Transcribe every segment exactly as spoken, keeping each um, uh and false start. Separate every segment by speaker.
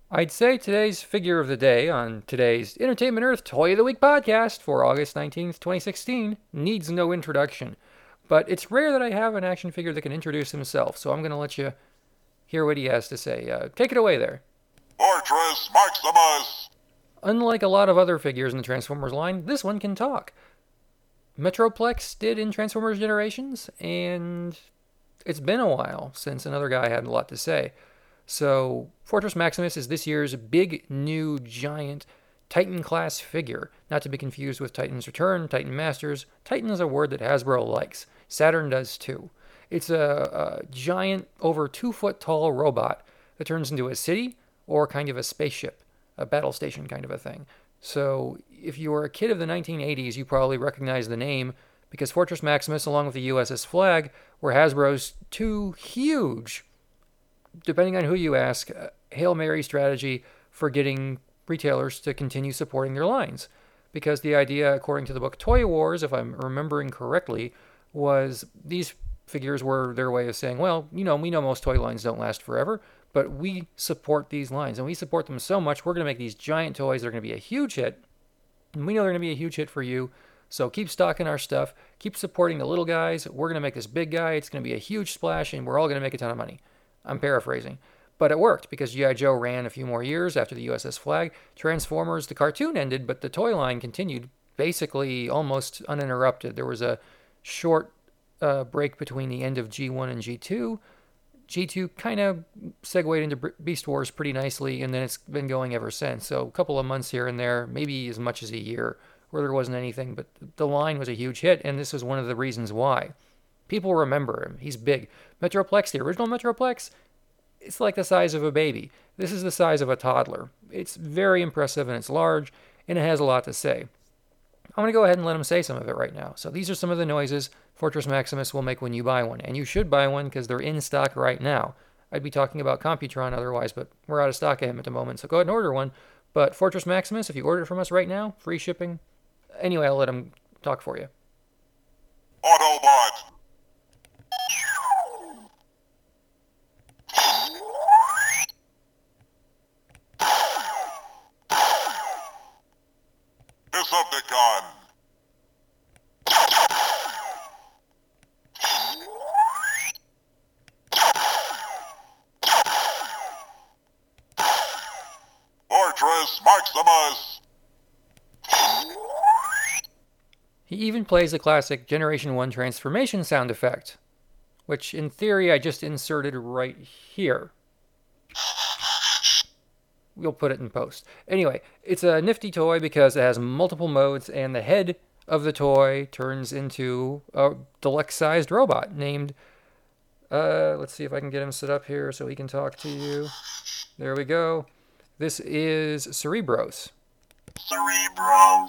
Speaker 1: I'd say today's figure of the day on today's Entertainment Earth Toy of the Week podcast for August nineteenth, twenty sixteen needs no introduction. But it's rare that I have an action figure that can introduce himself, so I'm going to let you hear what he has to say. Uh, take it away there.
Speaker 2: Fortress Maximus!
Speaker 1: Unlike a lot of other figures in the Transformers line, this one can talk. Metroplex did in Transformers Generations, and it's been a while since another guy had a lot to say. So, Fortress Maximus is this year's big, new, giant Titan-class figure, not to be confused with Titan's Return, Titan Masters. Titan is a word that Hasbro likes. Saturn does too. It's a, a giant, over two-foot-tall robot that turns into a city or kind of a spaceship, a battle station kind of a thing. So, if you were a kid of the nineteen eighties, you probably recognize the name because Fortress Maximus, along with the U S S Flag, were Hasbro's two huge, depending on who you ask, uh, Hail Mary strategy for getting retailers to continue supporting their lines. Because the idea, according to the book Toy Wars, if I'm remembering correctly, was these figures were their way of saying, well, you know, we know most toy lines don't last forever, but we support these lines, and we support them so much, we're going to make these giant toys that are going to be a huge hit, and we know they're going to be a huge hit for you, so keep stocking our stuff, keep supporting the little guys, we're going to make this big guy, it's going to be a huge splash, and we're all going to make a ton of money. I'm paraphrasing. But it worked because G I. Joe ran a few more years after the U S S Flag. Transformers, the cartoon ended, but the toy line continued basically almost uninterrupted. There was a short uh, break between the end of G one and G two. G two kind of segued into Beast Wars pretty nicely, and then it's been going ever since. So a couple of months here and there, maybe as much as a year, where there wasn't anything, but the line was a huge hit, and this was one of the reasons why. People remember him. He's big. Metroplex, the original Metroplex, it's like the size of a baby. This is the size of a toddler. It's very impressive, and it's large, and it has a lot to say. I'm going to go ahead and let him say some of it right now. So these are some of the noises Fortress Maximus will make when you buy one. And you should buy one because they're in stock right now. I'd be talking about Computron otherwise, but we're out of stock of him at the moment. So go ahead and order one. But Fortress Maximus, if you order it from us right now, free shipping. Anyway, I'll let him talk for you.
Speaker 2: Autobot! Decepticon! Fortress Maximus!
Speaker 1: He even plays the classic Generation one transformation sound effect, which in theory I just inserted right here. We'll put it in post. Anyway, it's a nifty toy because it has multiple modes, and the head of the toy turns into a deluxe-sized robot named, uh, let's see if I can get him set up here so he can talk to you. There we go. This is Cerebros.
Speaker 2: Cerebros!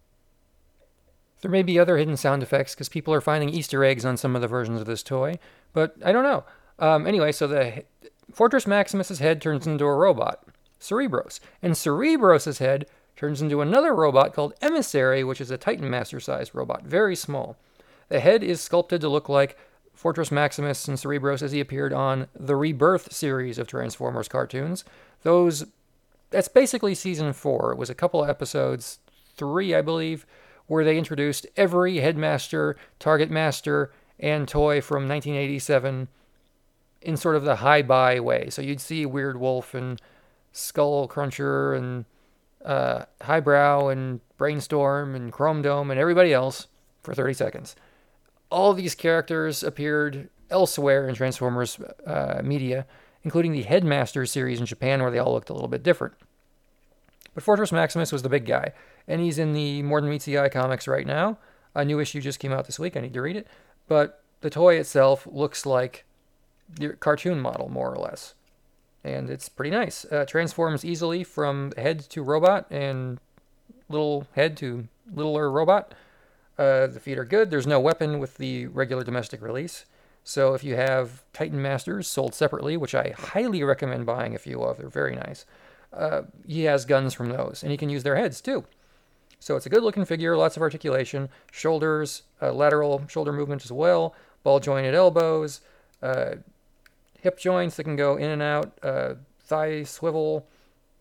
Speaker 1: There may be other hidden sound effects because people are finding Easter eggs on some of the versions of this toy, but I don't know. Um, anyway, so the Fortress Maximus's head turns into a robot, Cerebros, and Cerebros' head turns into another robot called Emissary, which is a Titan Master-sized robot, very small. The head is sculpted to look like Fortress Maximus and Cerebros as he appeared on the Rebirth series of Transformers cartoons. Those, that's basically season four. It was a couple of episodes, three, I believe, where they introduced every Headmaster, Target Master, and toy from nineteen eighty-seven in sort of the high-buy way. So you'd see Weird Wolf and Skull Cruncher and uh, Highbrow and Brainstorm and Chrome Dome and everybody else for thirty seconds. All of these characters appeared elsewhere in Transformers uh, media, including the Headmaster series in Japan, where they all looked a little bit different. But Fortress Maximus was the big guy, and he's in the More Than Meets the Eye comics right now. A new issue just came out this week. I need to read it. But the toy itself looks like the cartoon model, more or less. And it's pretty nice. Uh, transforms easily from head to robot and little head to littler robot. Uh, the feet are good. There's no weapon with the regular domestic release. So if you have Titan Masters sold separately, which I highly recommend buying a few of, they're very nice, uh, he has guns from those. And he can use their heads, too. So it's a good-looking figure, lots of articulation, shoulders, uh, lateral shoulder movement as well, ball-jointed elbows, uh, hip joints that can go in and out, uh, thigh swivel,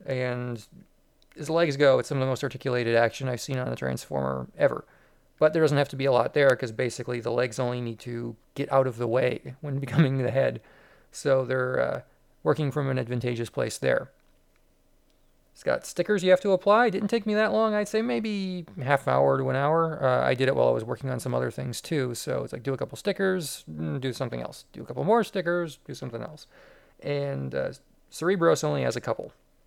Speaker 1: And as legs go, it's some of the most articulated action I've seen on a Transformer ever. But there doesn't have to be a lot there because basically the legs only need to get out of the way when becoming the head. So they're uh, working from an advantageous place there. It's got stickers you have to apply. It didn't take me that long. I'd say maybe half an hour to an hour. Uh, I did it while I was working on some other things too. So it's like do a couple stickers, do something else. Do a couple more stickers, do something else. And uh, Cerebros only has a couple.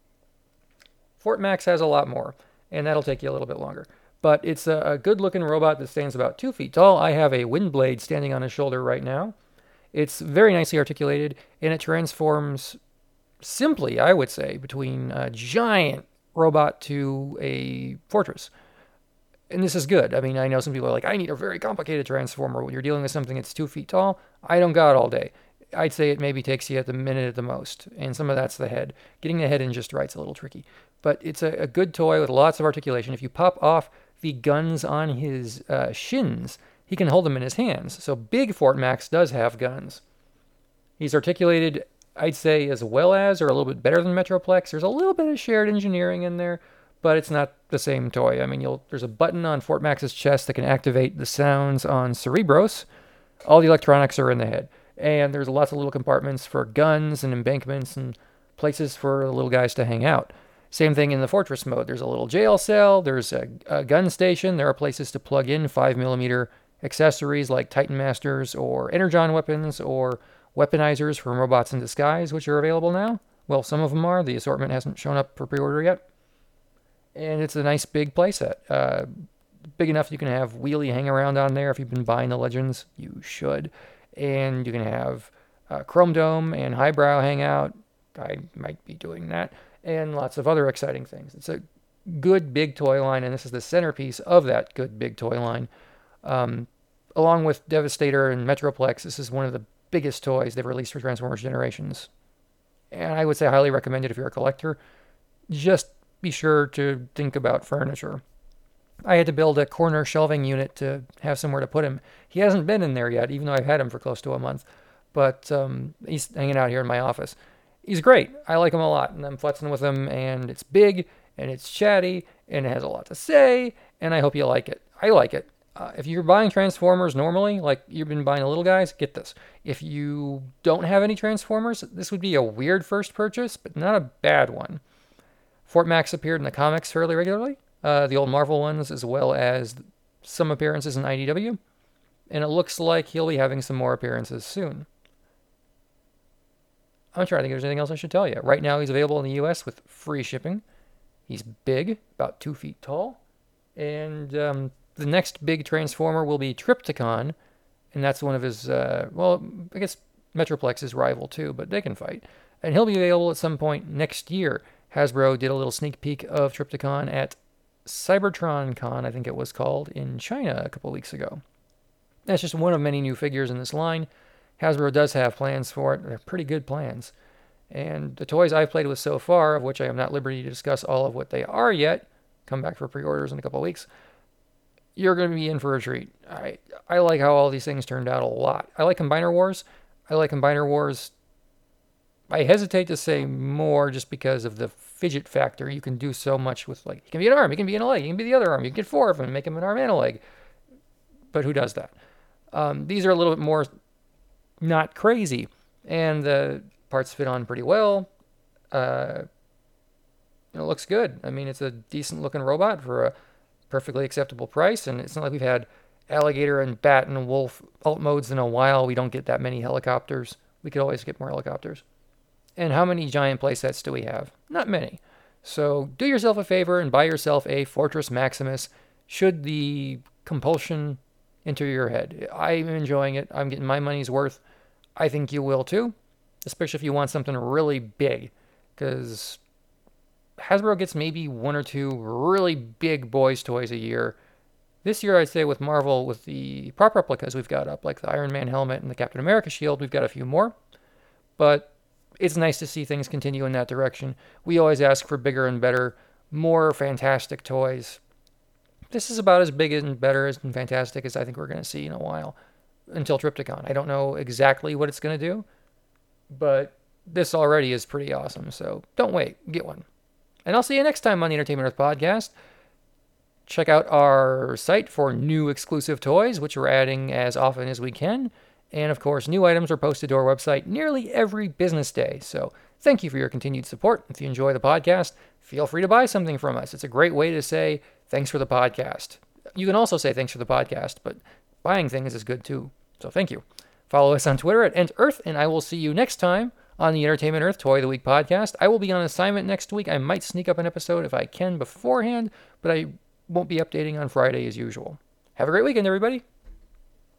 Speaker 1: Fort Max has a lot more, and that'll take you a little bit longer. But it's a, a good-looking robot that stands about two feet tall. I have a wind blade standing on his shoulder right now. It's very nicely articulated, and it transforms simply, I would say, between a giant robot to a fortress. And this is good. I mean, I know some people are like, I need a very complicated transformer. When you're dealing with something that's two feet tall, I don't got all day. I'd say it maybe takes you at the minute at the most, and some of that's the head. Getting the head in just right's a little tricky. But it's a, a good toy with lots of articulation. If you pop off the guns on his uh, shins, he can hold them in his hands. So big Fort Max does have guns. He's articulated, I'd say, as well as or a little bit better than Metroplex. There's a little bit of shared engineering in there, but it's not the same toy. I mean, you'll there's a button on Fort Max's chest that can activate the sounds on Cerebros. All the electronics are in the head. And there's lots of little compartments for guns and embankments and places for the little guys to hang out. Same thing in the Fortress mode. There's a little jail cell. There's a, a gun station. There are places to plug in five millimeter accessories like Titan Masters or Energon weapons or weaponizers from Robots in Disguise, which are available now. Well, some of them are. The assortment hasn't shown up for pre-order yet. And it's a nice big playset. Uh, big enough you can have Wheelie hang around on there. If you've been buying the Legends, you should. And you can have uh, Chrome Dome and Highbrow hang out. I might be doing that. And lots of other exciting things. It's a good big toy line, and this is the centerpiece of that good big toy line. Um, along with Devastator and Metroplex, this is one of the biggest toys they've released for Transformers Generations. And I would say highly recommend it if you're a collector. Just be sure to think about furniture. I had to build a corner shelving unit to have somewhere to put him. He hasn't been in there yet, even though I've had him for close to a month. But um, he's hanging out here in my office. He's great. I like him a lot, and I'm futzing with him, and it's big, and it's chatty, and it has a lot to say, and I hope you like it. I like it. Uh, if you're buying Transformers normally, like you've been buying the little guys, get this. If you don't have any Transformers, this would be a weird first purchase, but not a bad one. Fort Max appeared in the comics fairly regularly, uh, the old Marvel ones, as well as some appearances in I D W, and it looks like he'll be having some more appearances soon. I'm trying to think if there's anything else I should tell you. Right now, he's available in the U S with free shipping. He's big, about two feet tall. And um, the next big Transformer will be Trypticon. And that's one of his, uh, well, I guess Metroplex's rival too, but they can fight. And he'll be available at some point next year. Hasbro did a little sneak peek of Trypticon at Cybertron Con, I think it was called, in China a couple weeks ago. That's just one of many new figures in this line. Hasbro does have plans for it. They're pretty good plans. And the toys I've played with so far, of which I am not at liberty to discuss all of what they are yet, come back for pre-orders in a couple of weeks, you're going to be in for a treat. I I like how all these things turned out a lot. I like Combiner Wars. I like Combiner Wars. I hesitate to say more just because of the fidget factor. You can do so much with, like, he can be an arm, he can be in a leg, he can be the other arm. You can get four of them and make him an arm and a leg. But who does that? Um, these are a little bit more not crazy, and the parts fit on pretty well. Uh, it looks good. I mean, it's a decent looking robot for a perfectly acceptable price, and it's not like we've had alligator and bat and wolf alt modes in a while. We don't get that many helicopters. We could always get more helicopters. And how many giant playsets do we have? Not many. So do yourself a favor and buy yourself a Fortress Maximus should the compulsion enter your head. I'm enjoying it. I'm getting my money's worth. I think you will too, especially if you want something really big, because Hasbro gets maybe one or two really big boys toys a year. This year, I'd say with Marvel, with the prop replicas we've got up, like the Iron Man helmet and the Captain America shield, we've got a few more. But it's nice to see things continue in that direction. We always ask for bigger and better, more fantastic toys. This is about as big and better and fantastic as I think we're going to see in a while, until Trypticon. I don't know exactly what it's going to do, but this already is pretty awesome, so don't wait. Get one. And I'll see you next time on the Entertainment Earth podcast. Check out our site for new exclusive toys, which we're adding as often as we can. And of course, new items are posted to our website nearly every business day. So thank you for your continued support. If you enjoy the podcast, feel free to buy something from us. It's a great way to say thanks for the podcast. You can also say thanks for the podcast, but buying things is good too. So thank you. Follow us on Twitter at EntEarth, and I will see you next time on the Entertainment Earth Toy of the Week podcast. I will be on assignment next week. I might sneak up an episode if I can beforehand, but I won't be updating on Friday as usual. Have a great weekend, everybody.